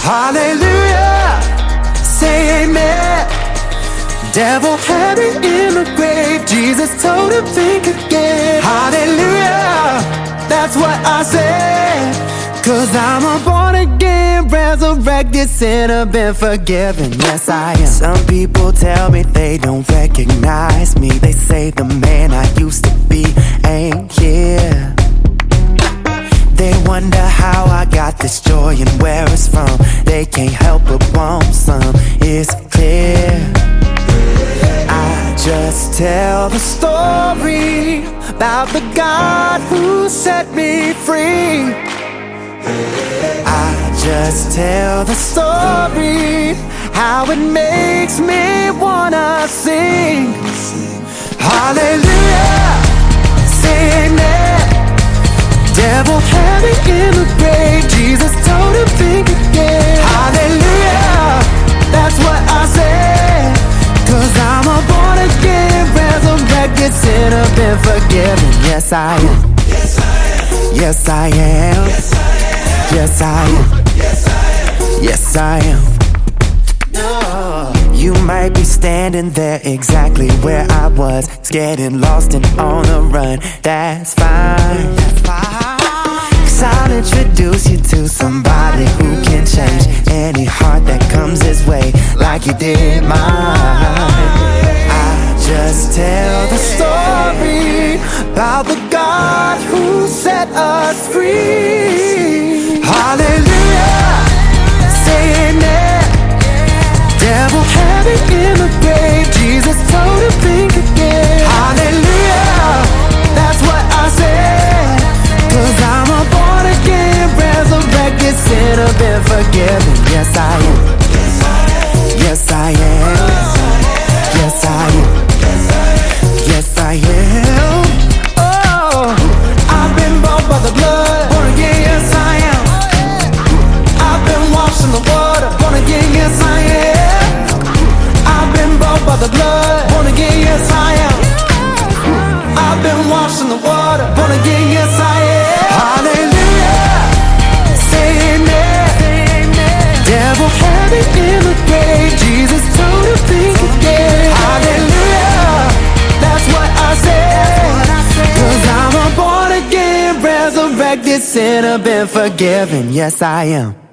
Hallelujah, say amen. Devil had me in the grave, Jesus told him think again. Hallelujah, that's what I said, 'cause I'm a born again, resurrected sinner, been forgiven, yes I am. Some people tell me they don't recognize me. They say the man I used to be ain't here. They wonder how I got this joy and where it's from. They can't help but want some, it's clear. I just tell the story about the God who set me free. I just tell the story, how it makes me wanna sing. Hallelujah, say amen. Devil had me in the grave, Jesus told him think again. Hallelujah, that's what I said, 'cause I'm a born again, resurrected sinner, been forgiven, yes I am. Yes I am. Yes I am. Yes I am. You might be standing there exactly where I was, getting lost and on the run, that's fine. 'Cause I'll introduce you to somebody who can change any heart that comes his way, like he did mine. I just tell the story about the God who set us free. Hallelujah, say amen. Devil had me in the grave, Jesus told him think again. Hallelujah, that's what I said, 'cause I'm a born again, resurrected sinner, been forgiven, yes I am. Yes I am. Yes I am. Yes I am. Oh, I've been bought by the blood, born again, yes I am. I've been washed in the water, born again, yes I am. I've been bought by the blood, born again, yes I am. I've been washed in the water, born again, yes I am. Hallelujah, say amen. Devil had me in the grave, Jesus told him think again. Hallelujah, that's what I said, 'cause I'm a born again, resurrected sinner, been forgiven, yes I am.